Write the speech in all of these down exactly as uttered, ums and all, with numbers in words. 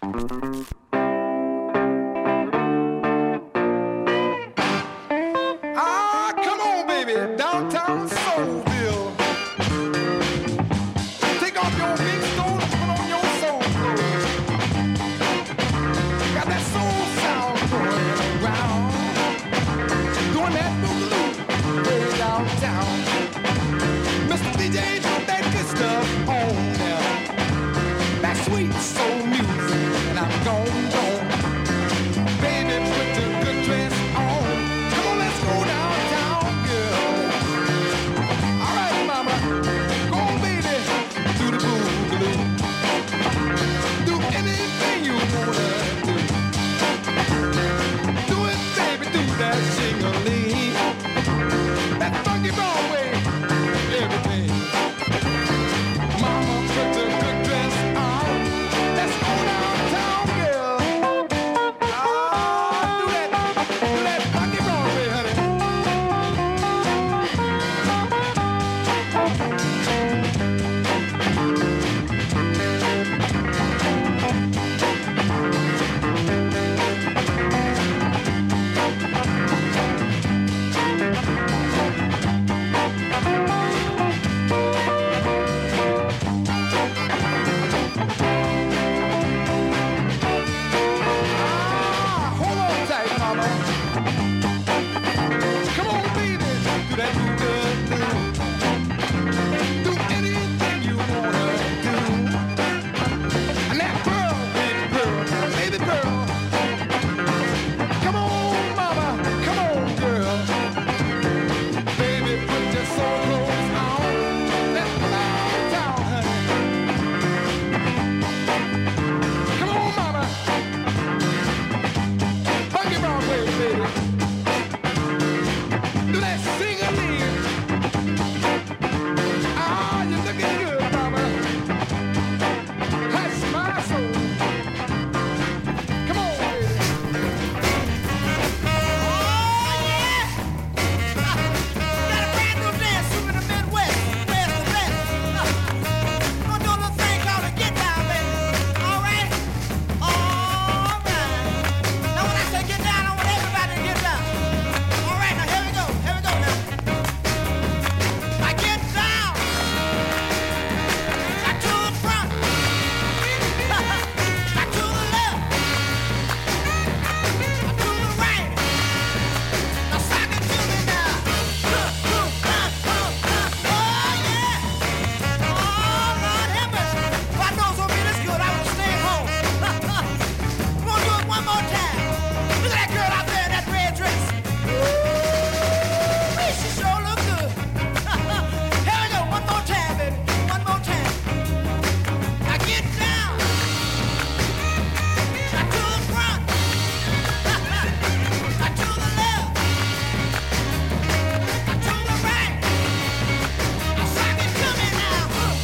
Ah, come on, baby, downtown Soulville. Take off your big stone and put on your soul clothes. Got that soul sound going around, doing that boogaloo way downtown. Mister D J, put that good stuff on now. That sweet soul music, and I'm gone, gone. Baby, put the good dress on. Come on, let's go downtown, girl. All right, mama, go on, baby, do the boogaloo. Do anything you wanna do. Do it, baby, do that shing-a-ling. That funky Broadway, everything. Mama, put the good dress on. Let's go downtown, girl. Ah, do that, do that funky Broadway, honey. Ah, hold on tight, mama. Come on, baby, do that boogaloo. Do anything you wanna do. And that pearl, baby pearl, baby pearl. Come on, mama, come on, girl. Baby, put your soul clothes on. Let's go downtown, honey. Come on, mama. Funky Broadway, baby. Do that sing-a-ling. Ah, you're looking good, mama. Hush my soul. Come on, baby. Oh, yeah! Got a brand new dance from the Midwest, West to West. Gonna do a little thing called a get down, baby. All right? All right. Now when I say get down, I want everybody to get down. All right, now here we go. Here we go now. I get down. I to the front. I to the left. I to the right. Now sock it to me now. Oh, yeah. Oh, Lord have mercy. If I know something this good, I would stay home. We're gonna do it one more time. Look at that girl out there in that red dress. Ooh, she sure look good. Here we go, one more time, baby. One more time. Now get down. Now to the front. Now to the left. Now to the right. Now sock it to me now.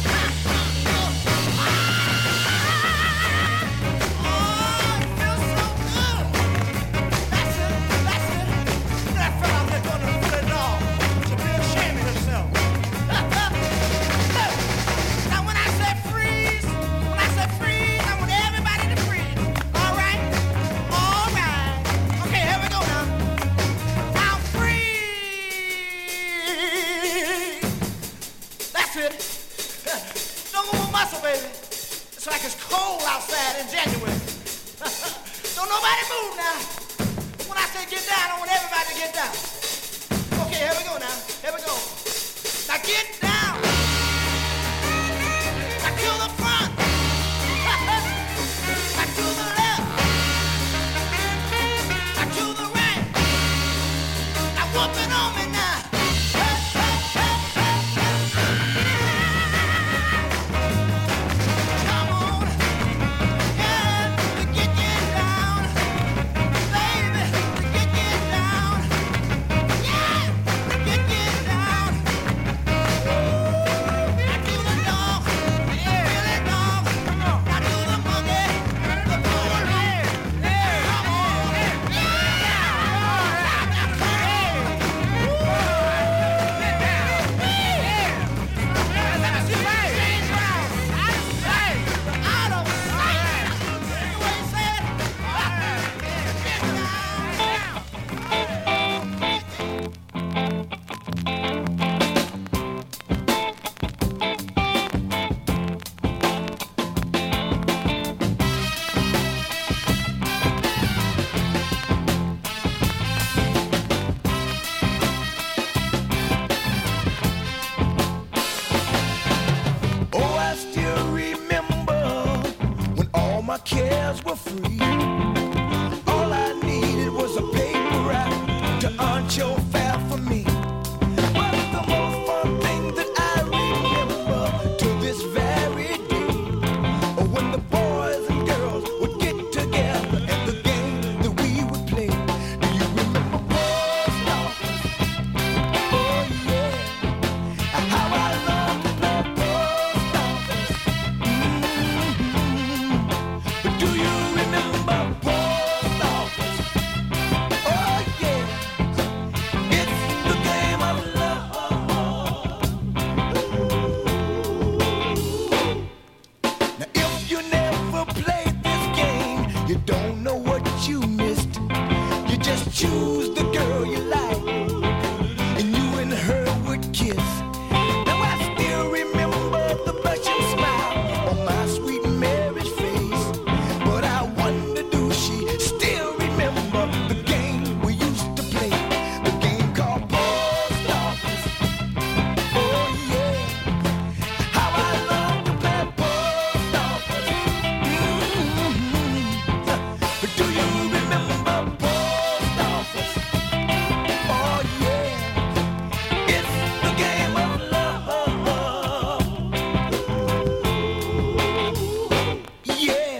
Oh, it feels so good. That's it, that's it. Look at that fella out there doing the foot dog. Should be ashamed of himself. Now when I say freeze, when I say freeze, I want everybody to freeze. All right? All right. Okay, here we go now. Now freeze. That's it. Don't move a muscle, baby. It's like it's cold outside in January. Don't nobody move now. When I say get down, I want everybody to get down. Okay, here we go now. Here we go. Now get down. Now to the front. Now to the left. Now to the right. Now whoop it on me now. Come on. Yeah, to get you down. Baby, to get you down. Yeah, to get you down. Ooh. cares were free. All I needed was a paper route to earn your fare for me. But the most fun thing that I remember to this very day, when the boys and girls would get together and the game that we would play. Do you remember post office? Oh yeah, how I love to play post office. Mm-hmm. But do you remember post office? Oh yeah, it's the game of love. Now if you never played this game, you don't know what you missed. You just choose the girl you like, and you and her would kiss. Now I still remember the blushing smile on my sweet Mary's face. But I wonder, do she still remember the game we used to play? The game called post office. Oh yeah, how I love to play post office. Mm-hmm. But do you remember post office? Oh yeah, it's the game of love. Yeah.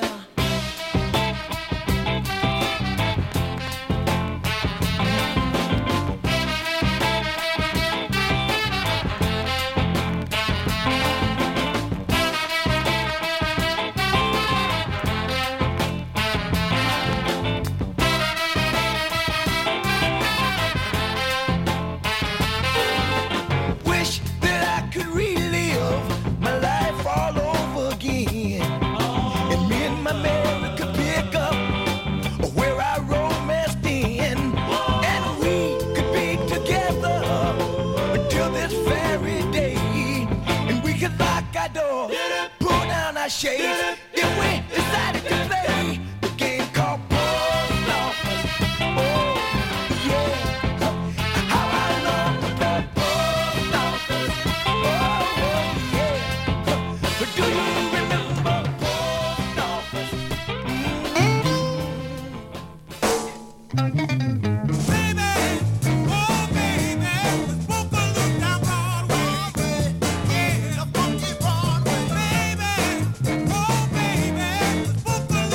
Wish that I could relive my life all over again. And me and my Mary could pick up where I romanced in. And we could be together until this very day. And we could lock our door, pull down our shades, if we decided to play the game called post office. Oh yeah, how I love to play post office. Oh yeah, but do you remember post office? Baby, oh baby, let's walk a look down Broadway. Yeah, the funky Broadway. Baby, oh baby, let's walk a look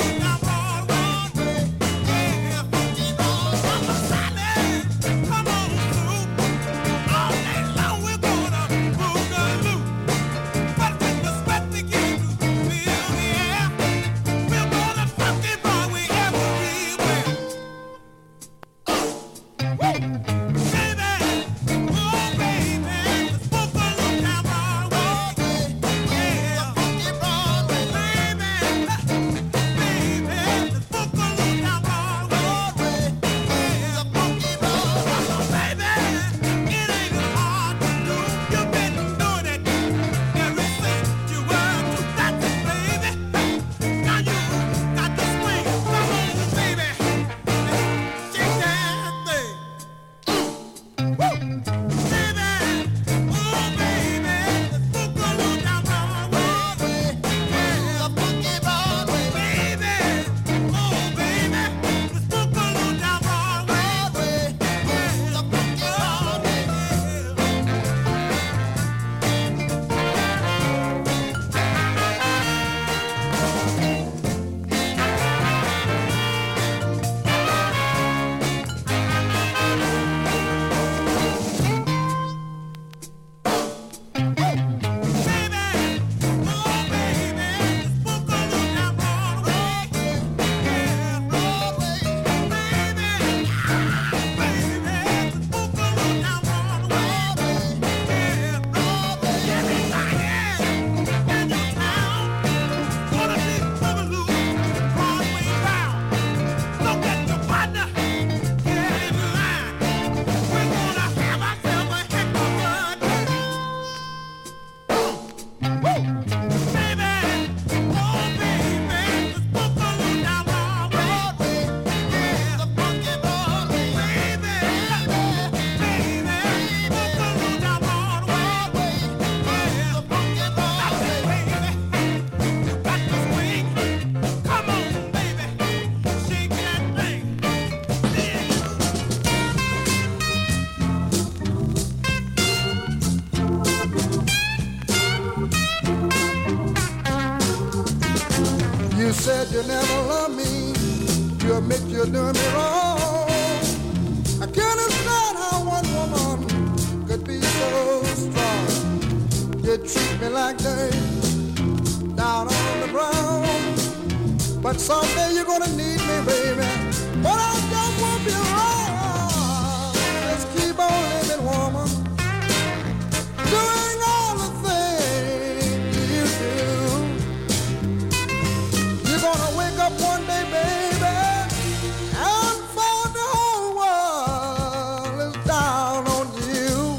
You said you never loved me. You admit you're doing me wrong. I can't understand how one woman could be so strong. You treat me like dirt down on the ground. But someday you're gonna need me, baby. But I just won't be wrong. Just keep on living, woman. Doing all the things you do. You're gonna wake up one day, baby, and find the whole world is down on you.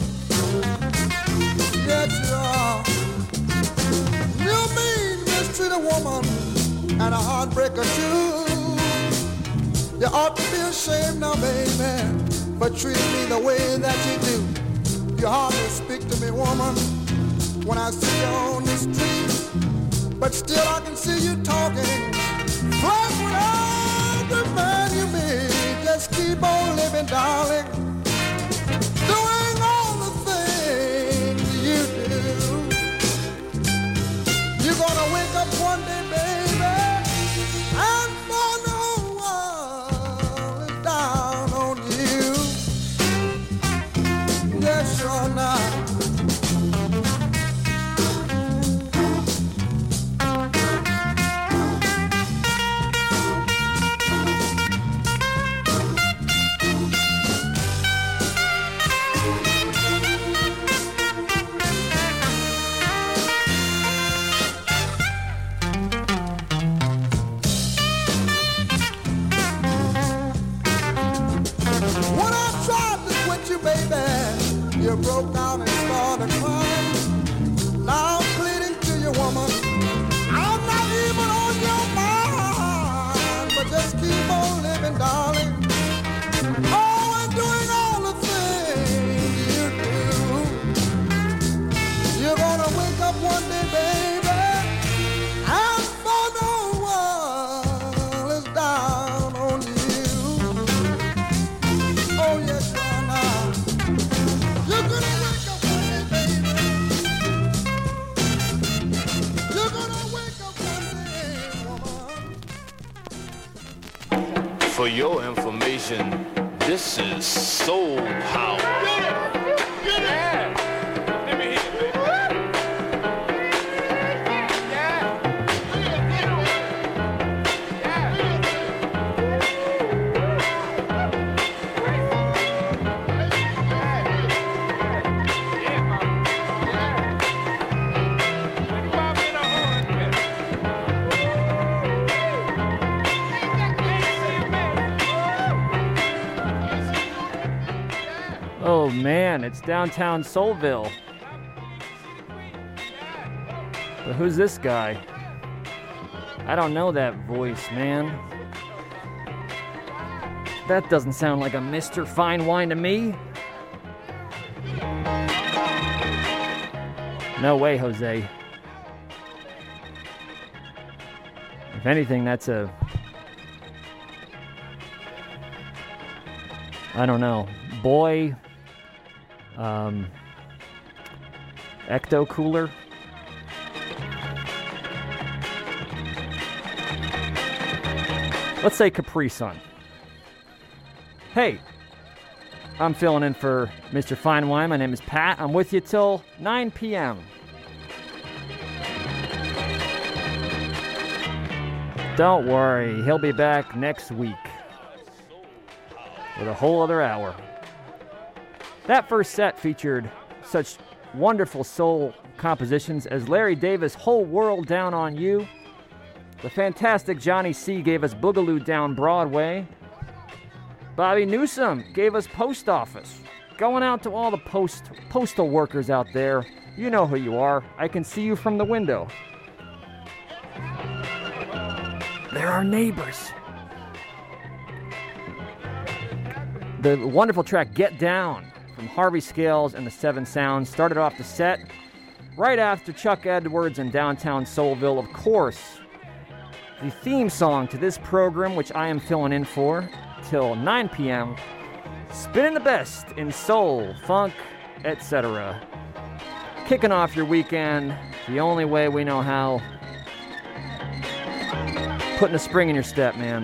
Yes, you are. You mean mistreated woman and a heartbreaker too. You ought to be ashamed now, baby, for treating me the way that you do. You hardly speak to me, woman, when I see you on the street. But still I can see you talking, flirt with every man you meet. Just keep on living, darling, doing all the things you do. You're gonna wake up one day, baby, and find the whole world is down on you. Yes, you're not. You broke down and started crying. Now I'm pleading to you, woman. I'm not even on your mind, but just keep on living, darling. Oh, and doing all the things you do. You're gonna wake up one day, baby, and find the whole world is down on you. Oh, yes, you're not. You're gonna wake up one day, baby. You're gonna wake up one day, woman. For your information, this is Soul Power. Get it! Get it! Yeah. Let me hear it, baby. Yeah. Oh man, it's downtown Soulville. But who's this guy? I don't know that voice, man. That doesn't sound like a Mister Fine Wine to me. No way, Jose. If anything, that's a... I don't know. Boy... Um... Ecto Cooler? Let's say Capri Sun. Hey, I'm filling in for Mister Fine Wine. My name is Pat. I'm with you till nine p.m. Don't worry, he'll be back next week with a whole other hour. That first set featured such wonderful soul compositions as Larry Davis' Whole World Down on You. The fantastic Johnny C. gave us Boogaloo Down Broadway. Bobby Newsom gave us Post Office. Going out to all the post postal workers out there, you know who you are. I can see you from the window. They're our neighbors. The wonderful track Get Down from Harvey Scales and the Seven Sounds started off the set right after Chuck Edwards and Downtown Soulville, of course. The theme song to this program, which I am filling in for till nine p.m., spinning the best in soul, funk, et cetera. Kicking off your weekend the only way we know how. putting a spring in your step, man.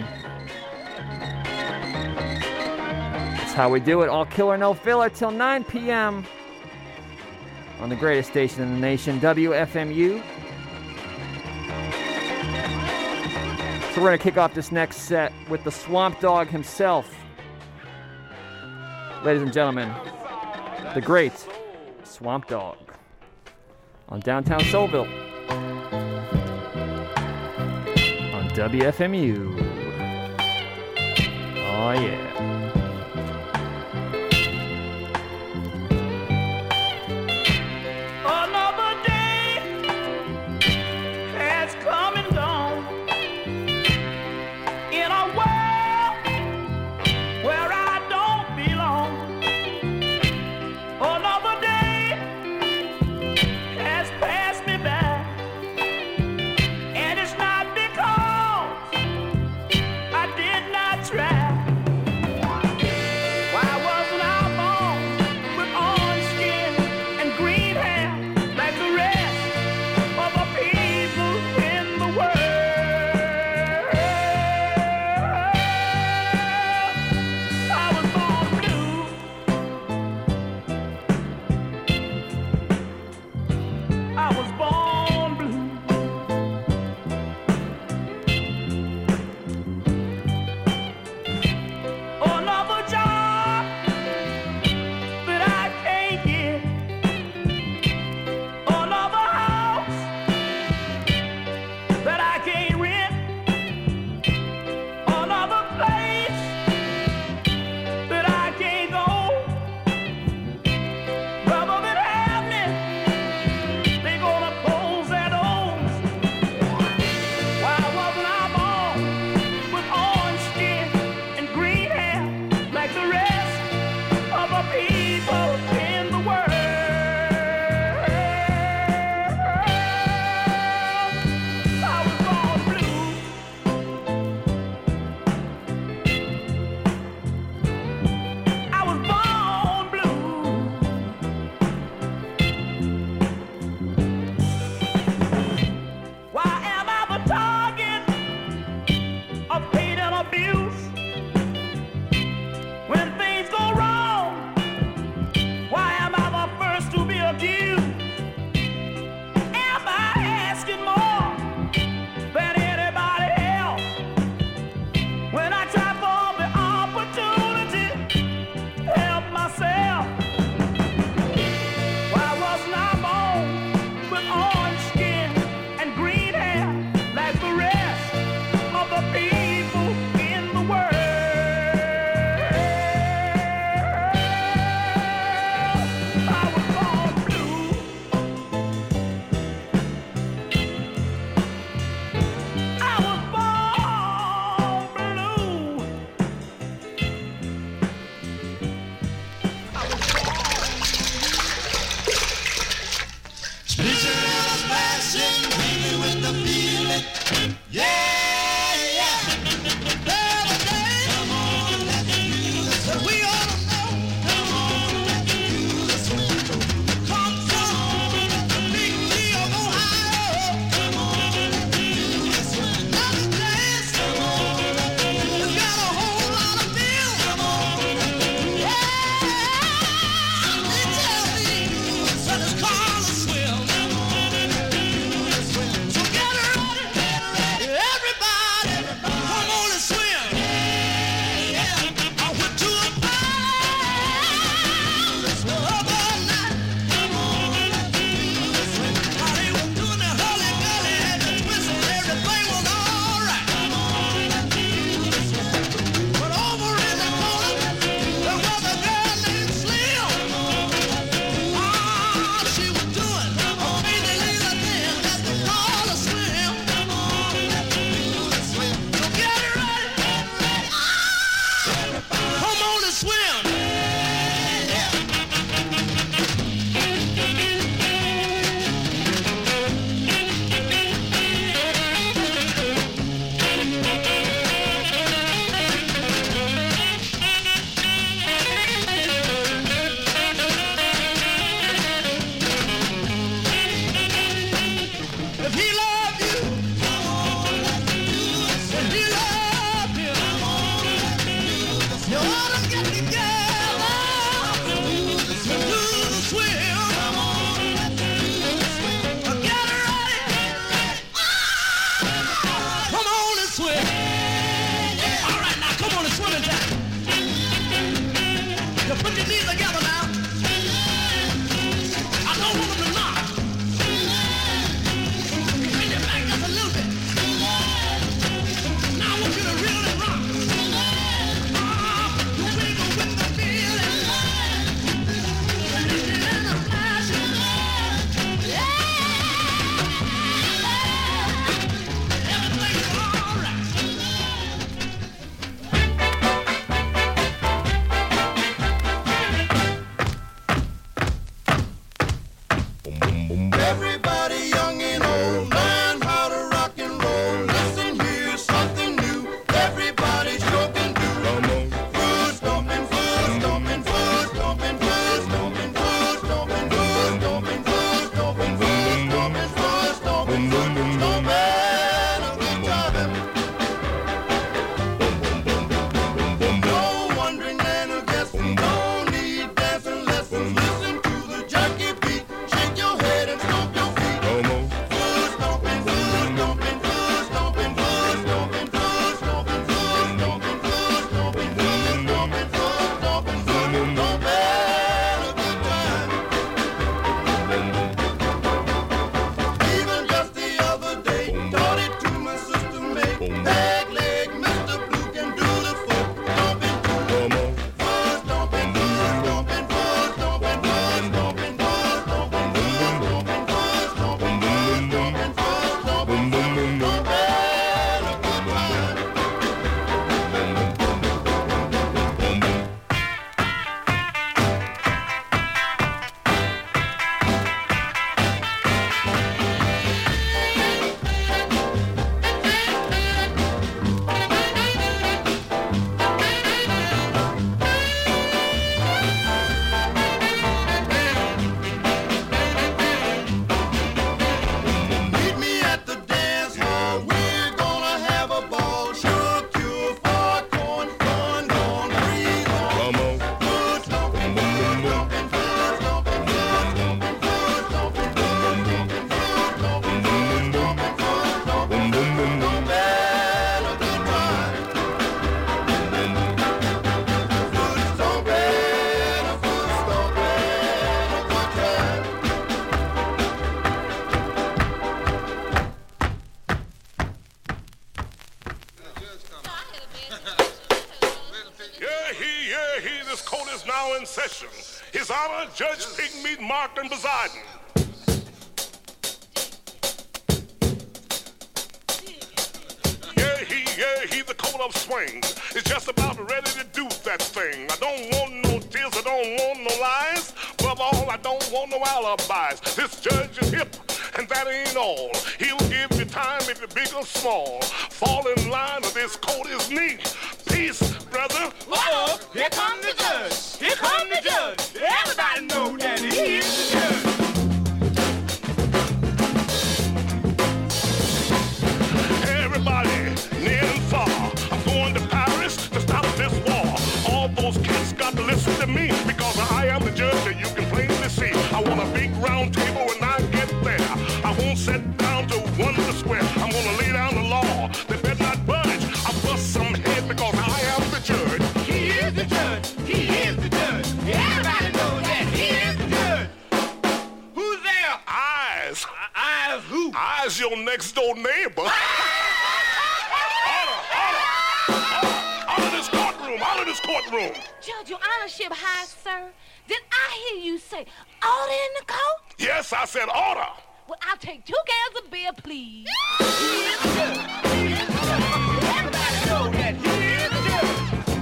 That's how we do it. All killer, no filler till nine p.m. on the greatest station in the nation, W F M U. So we're going to kick off this next set with the Swamp Dogg himself. Ladies and gentlemen, the great Swamp Dogg on Downtown Soulville on W F M U. Oh yeah. Try. Leg, leg, Mister Blue can do the foot stomping. Come on. Foot stomping, foot stomping, foot stomping, foot stomping, foot stomping, foot stomping, foot stomping, foot stomping, foot stomping, foot stomping. Meet me at the dance hall. We're gonna have a ball. Sure cure for corn, corn, corn, freeze on. Come on. Foot stomping, foot stomping, foot stomping, foot stomping, foot stomping, foot stomping, foot stomping, foot stomping, foot stomping, foot stomping. A good ride. Foot stomping, a foot stomping, a good time. Yeah, he, yeah, he, this court is now in session. His Honor, Judge Pigmeat Martin Poseidon. Yeah, he, yeah, he, the coat of swings is just about ready to do that thing. I don't want no tears, I don't want no lies. Above all, I don't want no alibis. This judge is hip, and that ain't all. He'll give you time if you're big or small. Fall in line or this coat is neat. Peace, brother. Uh-oh, here come the judge. Here come the judge. Everybody know that he is the judge. Everybody, near and far, I'm going to Paris to stop this war. All those kids got to listen to me because I am the judge that you can plainly see. I want a big round table when I get there. I won't sit down to wonder square. I'm gonna lay down the law. They better not budge. I bust some head because I am the judge. He is the judge. He is the judge. Everybody knows that he is the judge. Who's there? Eyes. Eyes who? Eyes your next door neighbor. Order, order, order, out of this courtroom, out of this courtroom. Judge, your honorship high, sir. Did I hear you say order in the court? Yes, I said order. Well, I'll take two cans of beer, please. He is the judge. He is the judge. Everybody knows that he is the judge.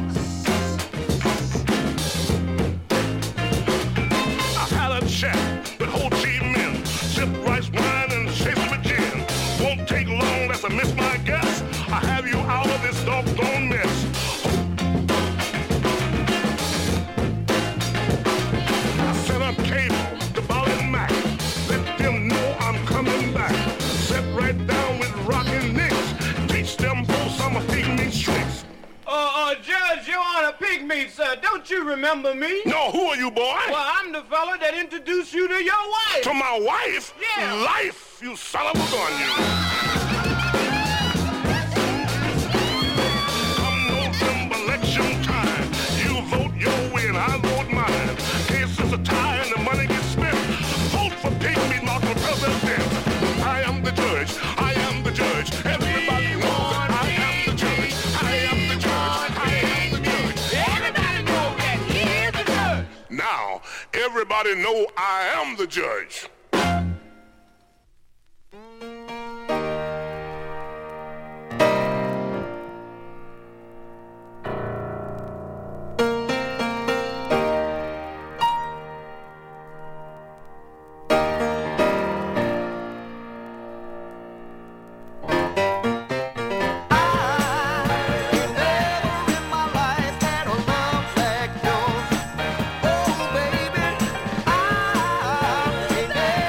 I had a chat with Ho Chi Minh. Sip rice wine and chase with gin. Won't take long, that's a miss my guess. I have you out of this doggone mess. I set up cable to Ball and Mac. Let them know I'm coming back. Sit right down with Rockin' Nicks. Teach them both some of Pigmeat's tricks. Uh, uh, Judge, you're on a pigmeat, sir. Don't you remember me? No, who are you, boy? Well, I'm the fella that introduced you to your wife. To my wife? Yeah. Life, you son of a gun, you. Come November election time, you vote your way and I vote mine. Case is a tie and the money gets spent. Vote for Pigmeat Martin for president. I am the judge. I am the judge. Everybody knows that I am the judge. I am the judge. I am the judge. Everybody knows that he is the judge. Now, everybody know I am the judge. Oh, baby, I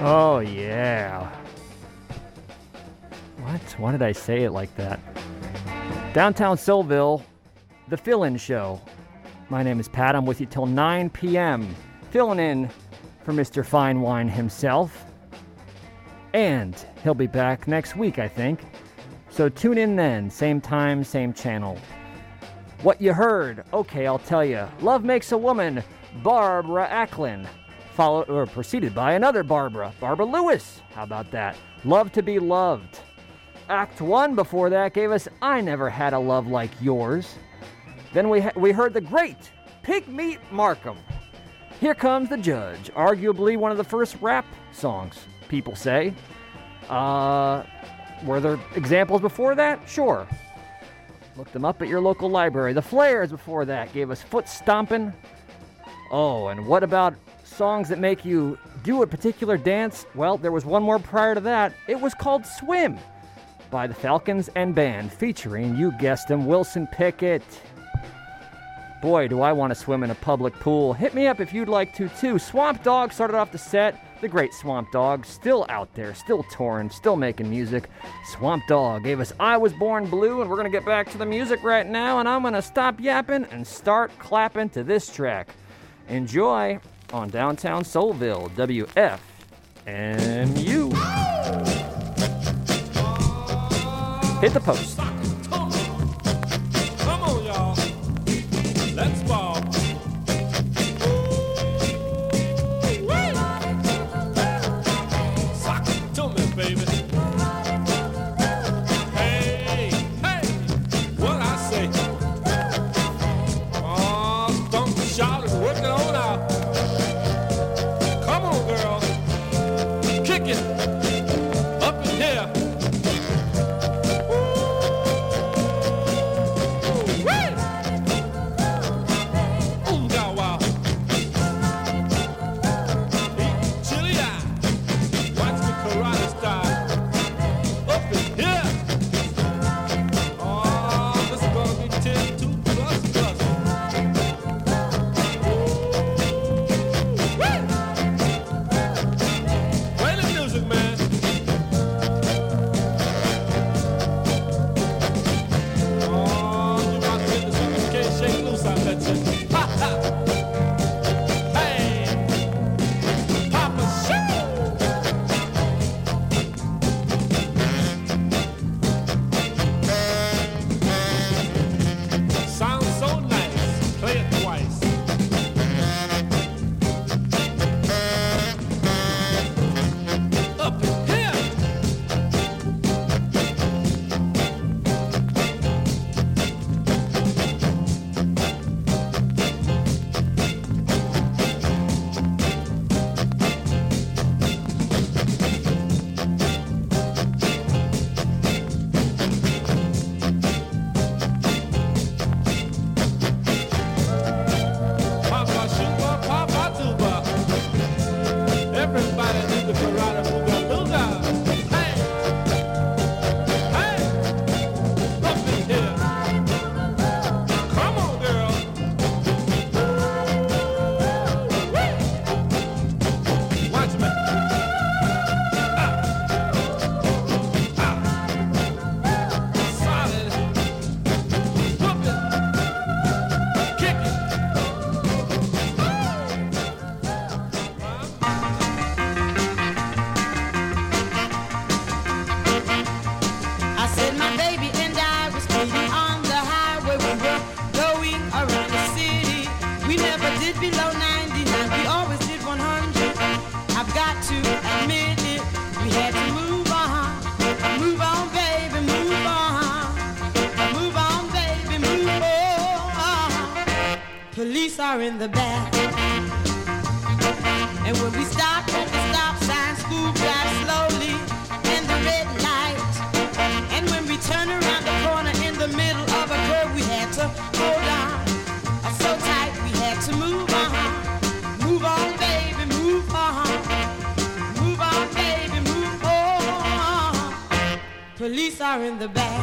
Oh, yeah. What? Why did I say it like that? Downtown Soulville, the fill-in show. My name is Pat. I'm with you till nine p.m. Filling in for Mister Fine Wine himself. And he'll be back next week, I think. So tune in then. Same time, same channel. What you heard? Okay, I'll tell you. Love Makes a Woman, Barbara Acklin. Followed or preceded by another Barbara, Barbara Lewis. How about that? Love to Be Loved. Act one before that gave us I Never Had a Love Like Yours. Then we ha- we heard the great Pigmeat Markham. Here Comes the Judge, arguably one of the first rap songs, people say. Uh, were there examples before that? Sure. Look them up at your local library. The Flares before that gave us Foot Stompin'. Oh, and what about songs that make you do a particular dance? Well, there was one more prior to that. It was called Swim by the Falcons and Band, featuring, you guessed him, Wilson Pickett. Boy, do I want to swim in a public pool. Hit me up if you'd like to, too. Swamp Dogg started off the set. The great Swamp Dogg, still out there, still touring, still making music. Swamp Dogg gave us I Was Born Blue, and we're going to get back to the music right now, and I'm going to stop yapping and start clapping to this track. Enjoy on Downtown Soulville, W F M U. Hit the post. Come on, y'all. Let's ball. Sock it to me, baby. Hey, hey, what I say? Oh, stomp and shout and work it on out. Come on, girl. Kick it. Up in here. Police are in the back. And when we stop at the stop sign, school drive slowly in the red light. And when we turn around the corner in the middle of a curve, we had to hold on so tight, we had to move on. Move on, baby, move on. Move on, baby, move on. Police are in the back.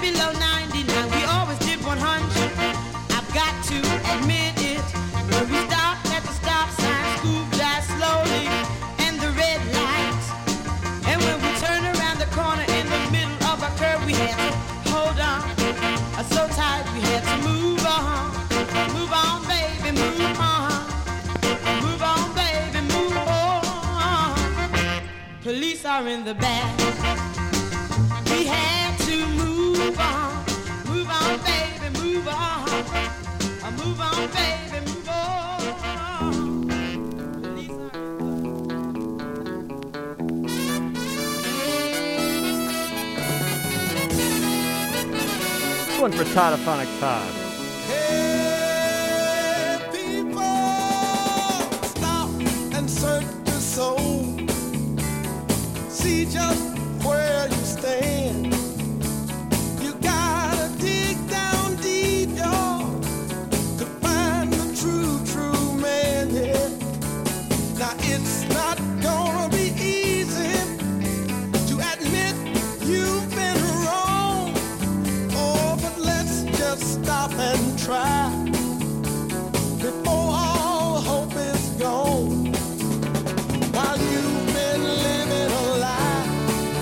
below ninety-nine. We always did one hundred. I've got to admit it. When we stopped at the stop sign, Scoob drive slowly, and the red lights. And when we turned around the corner in the middle of a curve, we had to hold on. Uh, So tight we had to move on. Move on, baby, move on. Move on, baby, move on. Police are in the back. We had to move on. Move on, baby, move on. Uh, Move on, baby, move on. Police are This one for Todophonic Todd. Hey, people, stop and search your soul. See just where you stand. You gotta dig down deep, y'all, to find the true, true man, yeah. Now it's not gonna be easy to admit you've been wrong. Oh, but let's just stop and try before all hope is gone. While you've been living a lie,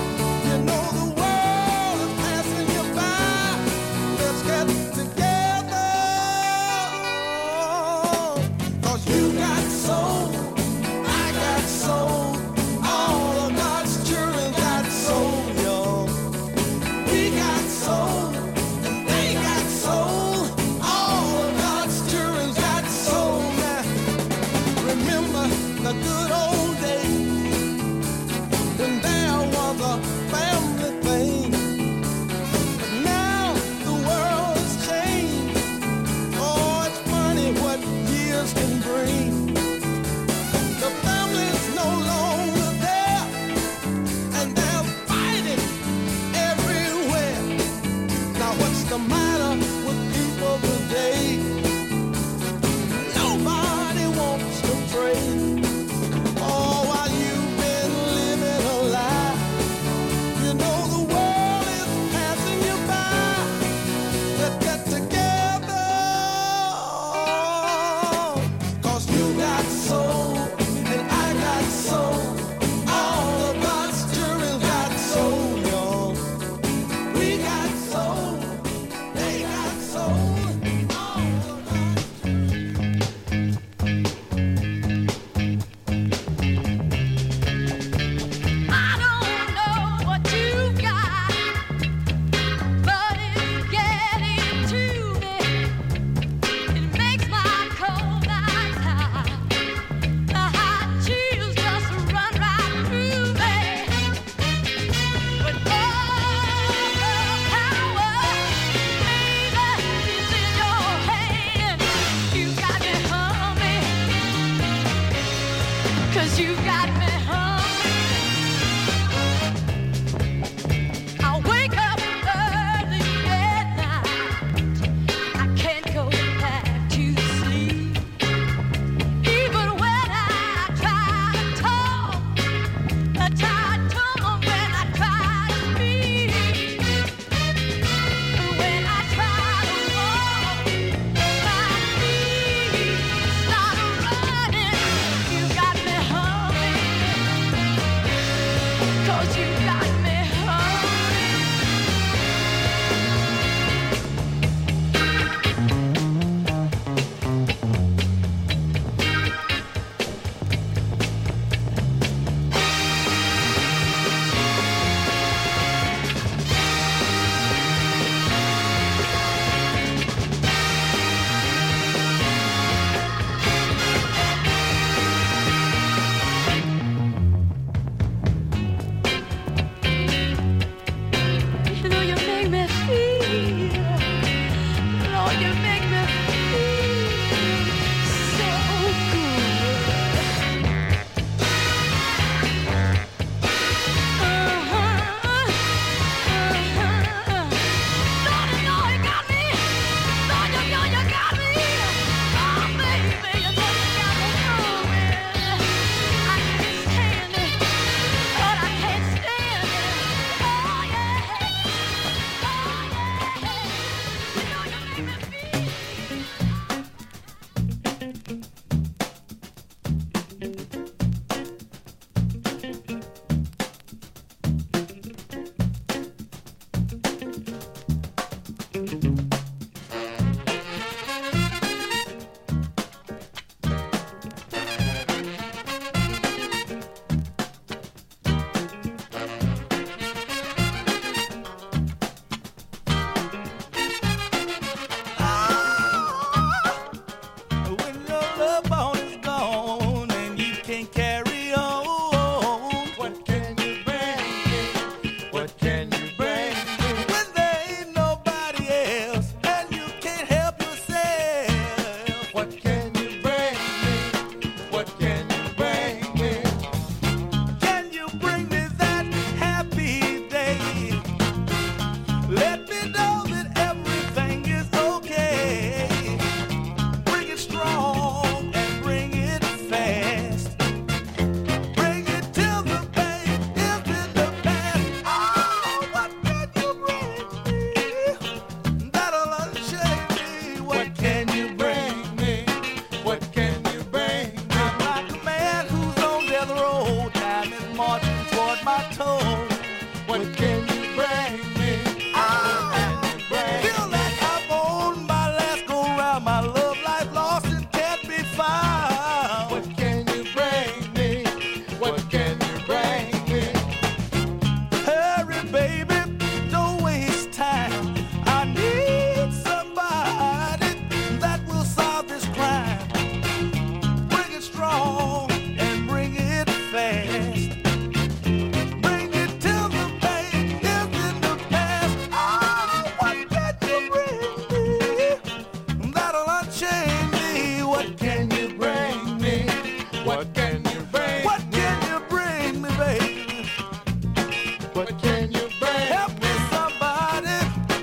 my toe. What can you bring me? I feel like I'm on my last go round. My love life lost and can't be found. What can you bring me? What can you bring me? Hurry, baby, don't waste time. I need somebody that will solve this crime. Bring it strong and bring it fast. Bring it till the pain is in the past. Oh, what can you bring me? That'll unchain me. What can you bring me? What can you bring? What can you bring me, baby? What can you bring? Help me, somebody.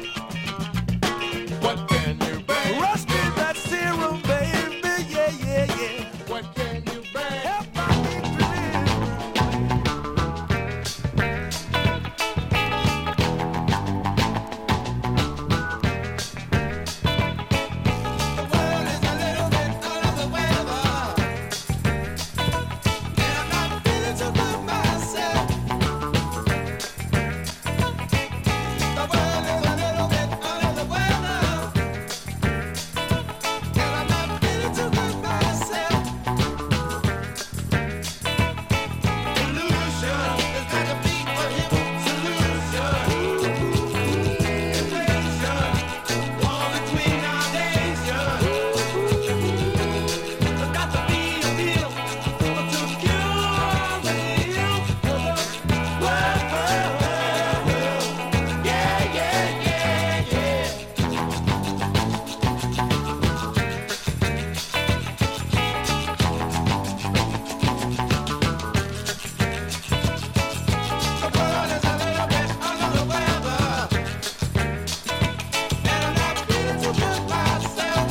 What can you bring? Rush me that serum, baby. Yeah, yeah, yeah. What can you bring? Help my The world is a little bit under the weather, and I'm not feeling too good myself. The world is a little bit under the weather, and I'm not feeling too good myself. Illusion is like a beat for him. Solution, inflation, all between our nation. There's got to be a deal to cure the ill for the world. Yeah, yeah, yeah, yeah. The world is a little bit under the weather, and I'm not feeling too good myself.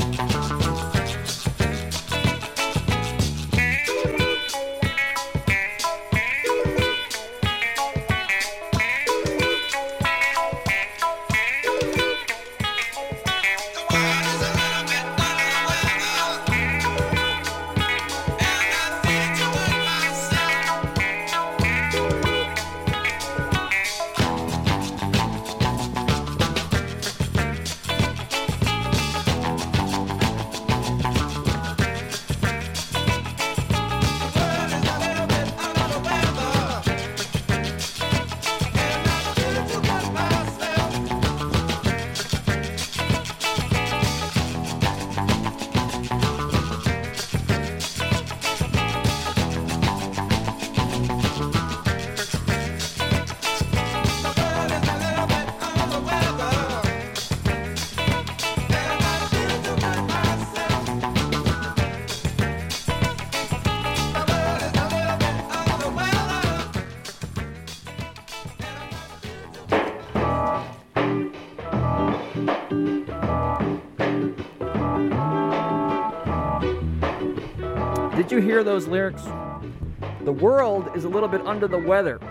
Did you hear those lyrics? The world is a little bit under the weather,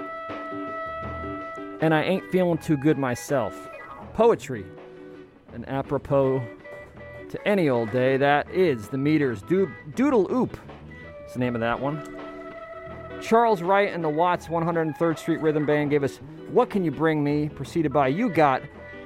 and I ain't feeling too good myself. Poetry, and apropos to any old day, that is the Meters. Do- Doodle Oop is the name of that one. Charles Wright and the Watts one hundred third Street Rhythm Band gave us What Can You Bring Me, preceded by You Got.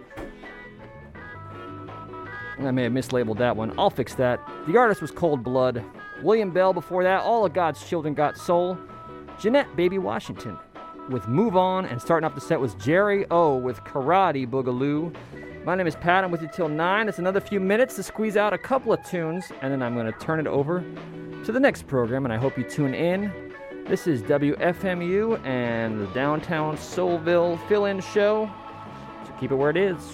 I may have mislabeled that one. I'll fix that. The artist was Cold Blood. William Bell before that. All of God's Children Got Soul. Jeanette Baby Washington with Move On. And starting off the set was Jerry O with Karate Boogaloo. My name is Pat. I'm with you till nine. It's another few minutes to squeeze out a couple of tunes, and then I'm going to turn it over to the next program, and I hope you tune in. This is W F M U and the Downtown Soulville fill-in show. So keep it where it is.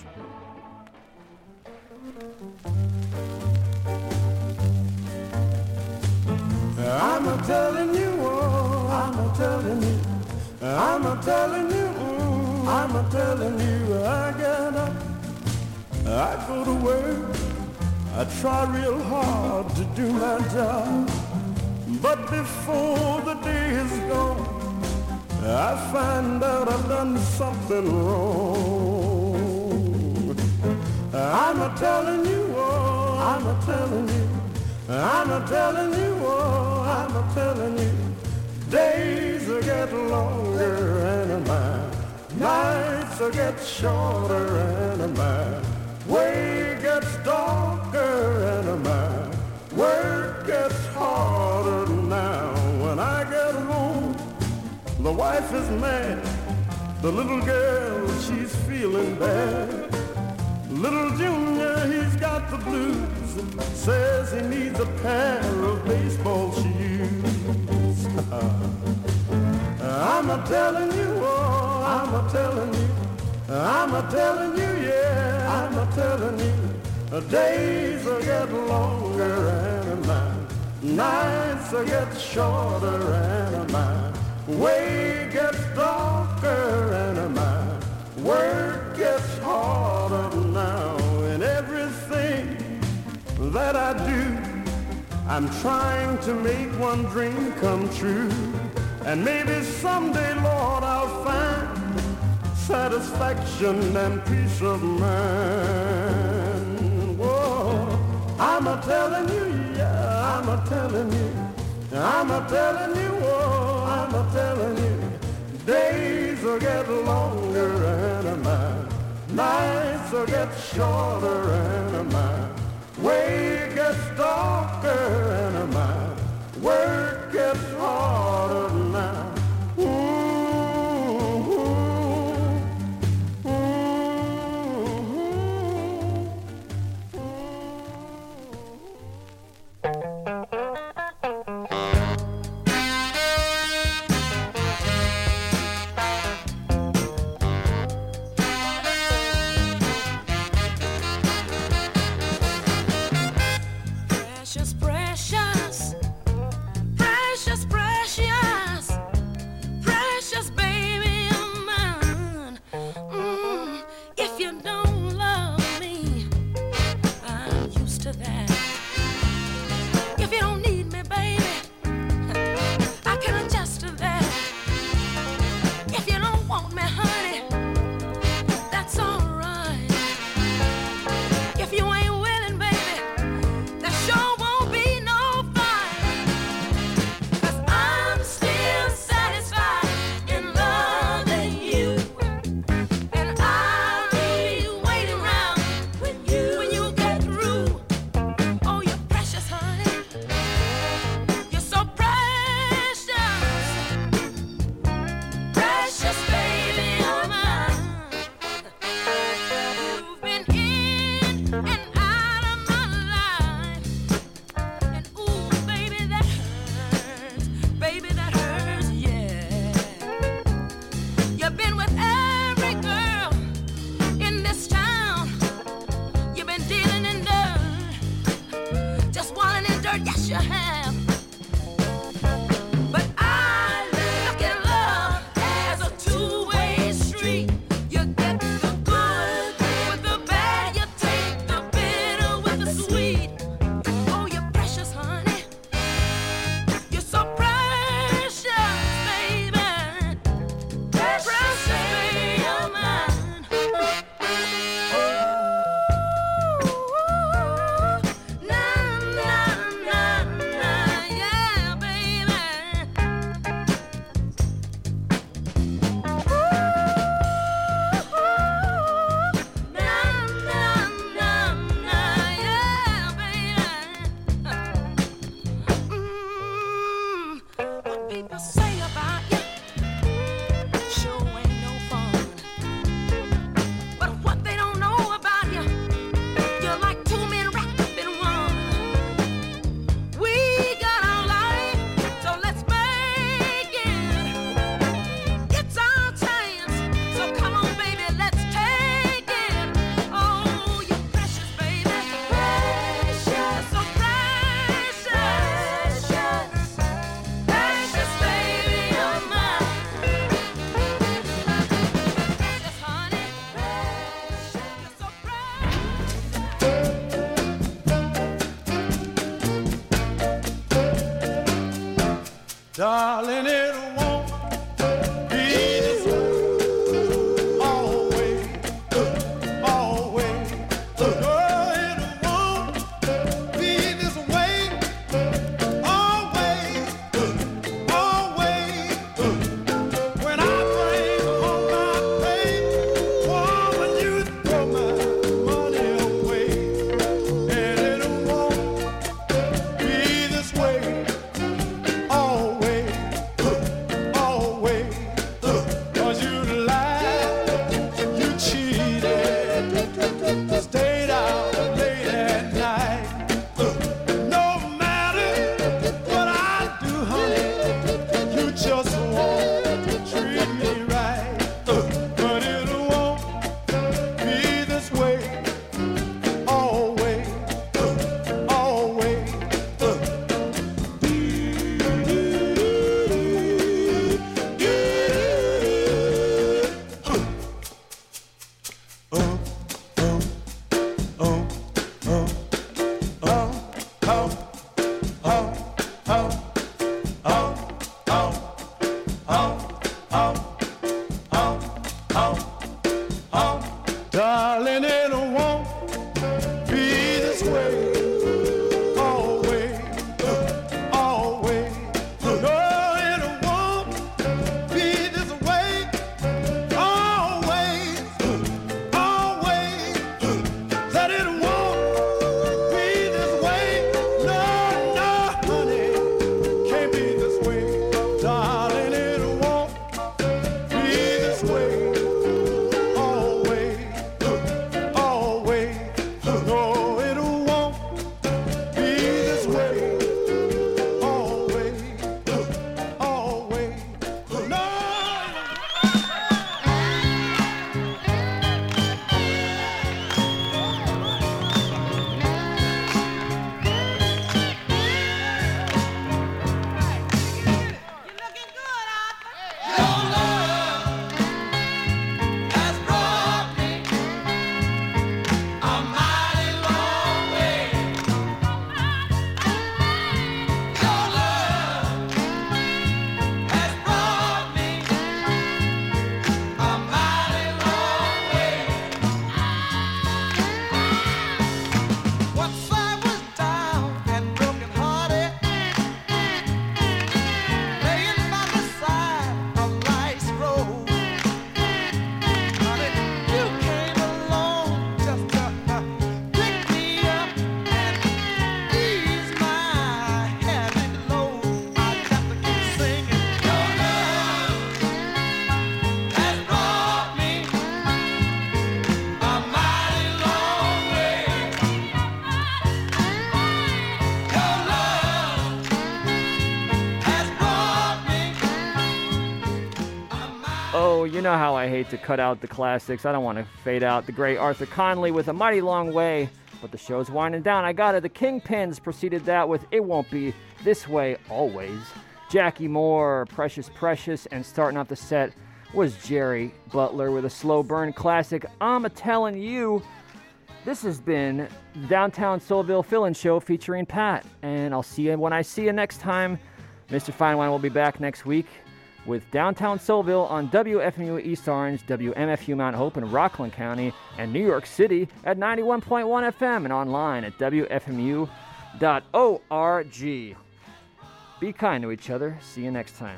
I'm a telling you, oh, I'm a telling you, I'm a telling you, mm, I'm a telling you, I get up, I go to work, I try real hard to do my job, but before the day is gone, I find out I've done something wrong. I'm a telling you, oh, I'm a telling you, I'm a telling you, oh, I'm a telling you, days are getting longer gets shorter and my way gets darker and my work gets harder now. When I get home, the wife is mad. The little girl, she's feeling bad. Little Junior, he's got the blues. Says he needs a pair of baseball shoes. I'm a telling you, oh, I'm a telling you, I'm a telling you, yeah, I'm a telling you. The days will get longer and my nights will get shorter and my way gets darker and my work gets harder now. And everything that I do, I'm trying to make one dream come true. And maybe someday, Lord, I'll find satisfaction and peace of mind. Whoa, I'm a telling you, yeah, I'm a telling you, I'm a telling you, whoa, I'm a telling you. Days will get longer and my nights will get shorter and my way gets darker and my work gets harder now. Ooh, ooh, ooh, Precious, precious, precious, precious, precious baby of mine. Mm, if you don't love me, I'm used to that. If you don't need me, baby, I can adjust to that. If you don't want me, honey, that's alright. If you ain't willing, baby, that sure won't be no fight. 'Cause I'm still satisfied in loving you. And I'll be waiting around when you, when you get through. Oh, you're precious, honey. You're so precious. Precious baby of mine. You've been in and out of my life. And ooh, baby, that hurts. Baby, that hurts, yeah. You've been with every girl in this town. You've been dealing in dirt. Just walling in dirt, yes, you have. But I look at love as a two-way street. You get the good with the bad. You take the bitter with the sweet. Oh, you're precious, honey. You're so precious, baby. Precious baby of mine. Ooh, na na na na, yeah, baby. Ooh, na na na na, yeah, baby. Mm, what people say about you sure ain't no fun. But what they don't know about you, you're like two men wrapped up in one. We got our life, so let's make it. It's our chance, so come on, baby, let's take it. Oh, you're precious, baby. Precious, so precious. Precious baby of mine. Precious, honey. You're so darling, it won't be this way. Always, always. Girl, it won't be this way. Always, always. When I bring home my baby, Oh, you know how I hate to cut out the classics. I don't want to fade out the great Arthur Conley with A Mighty Long Way, but the show's winding down. I got it. The Kingpins preceded that with It Won't Be This Way Always. Jackie Moore, Precious Precious, and starting off the set was Jerry Butler with a slow burn classic, I'm A-Tellin' You. This has been Downtown Soulville Fill-In Show featuring Pat, and I'll see you when I see you next time. Mister Fine Wine will be back next week with Downtown Soulville on W F M U East Orange, W M F U Mount Hope in Rockland County, and New York City at ninety-one point one F M and online at W F M U dot org. Be kind to each other. See you next time.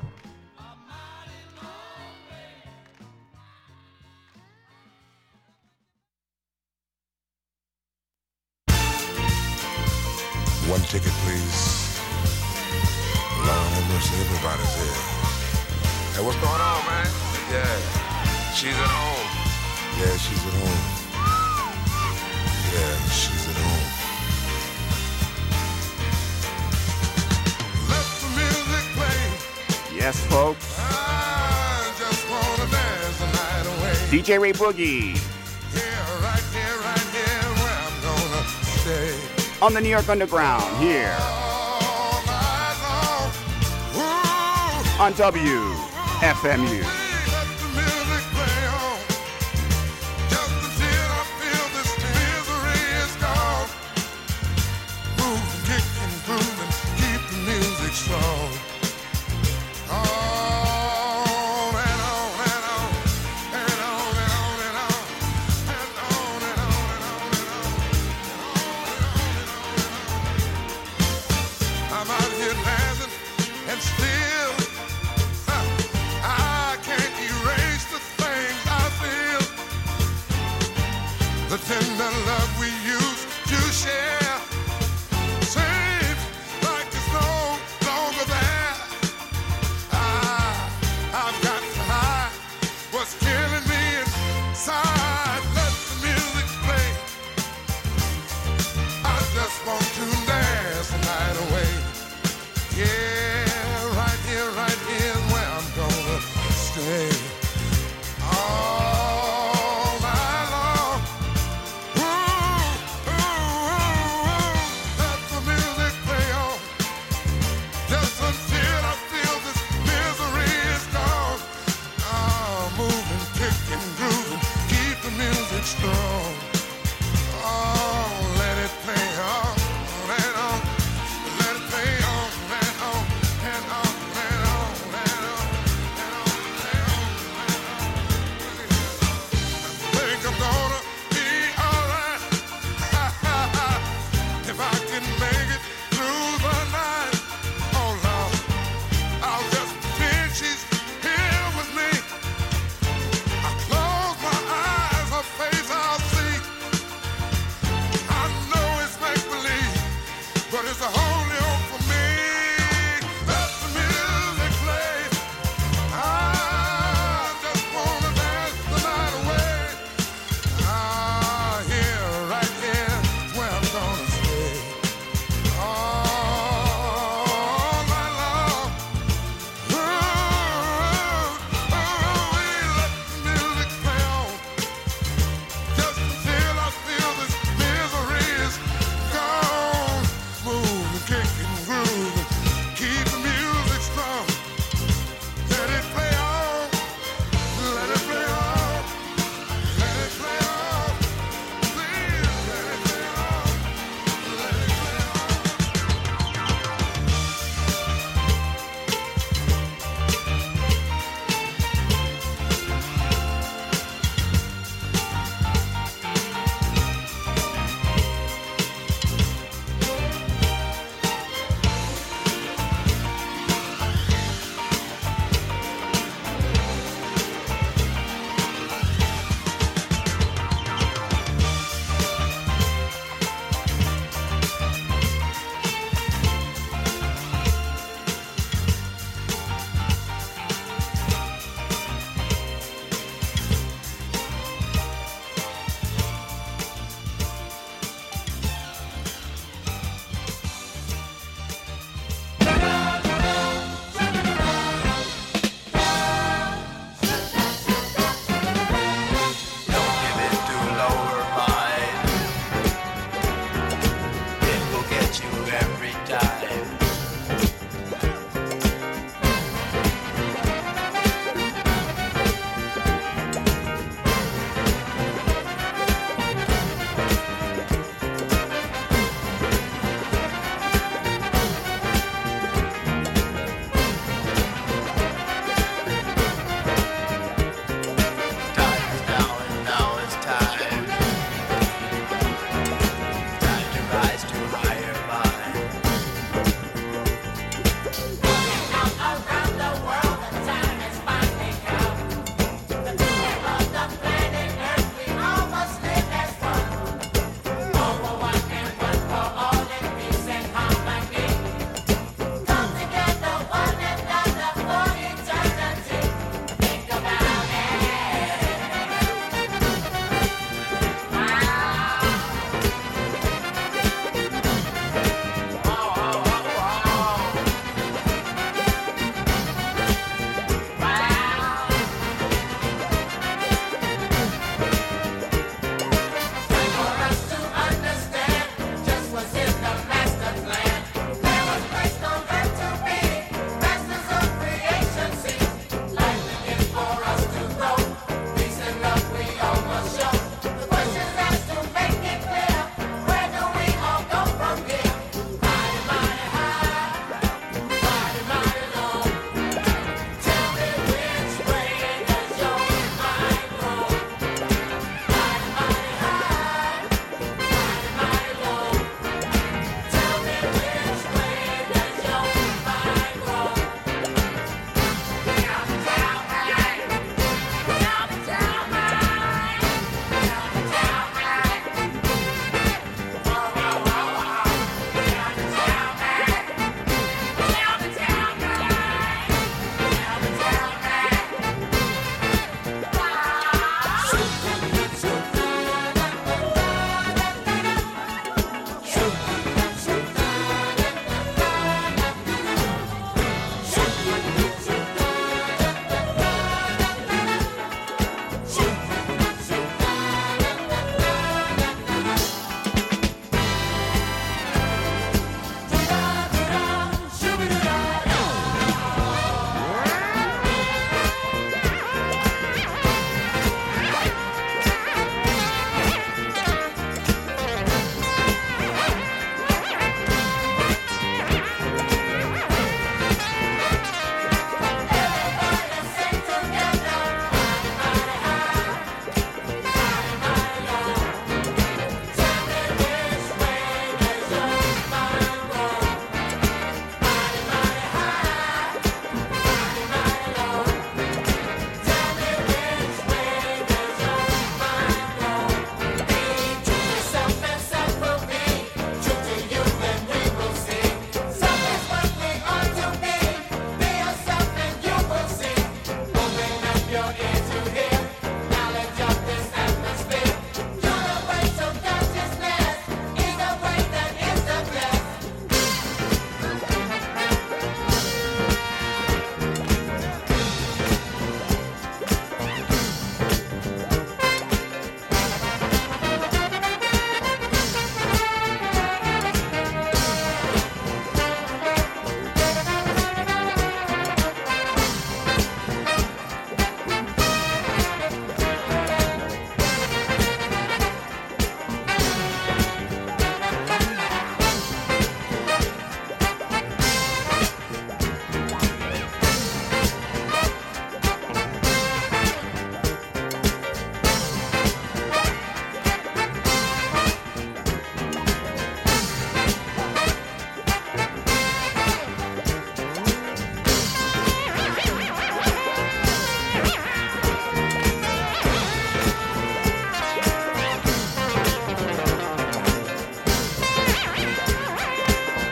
One ticket, please. Lord have mercy, everybody's here. Hey, what's going on, man? Yeah, she's at home. Yeah, she's at home. Yeah, she's at home. Let the music play. Yes, folks. I just wanna dance the night away. D J Ray Boogie. Here, right here, right here, where I'm gonna stay. On the New York Underground, here. All night long. Ooh. On W F M U.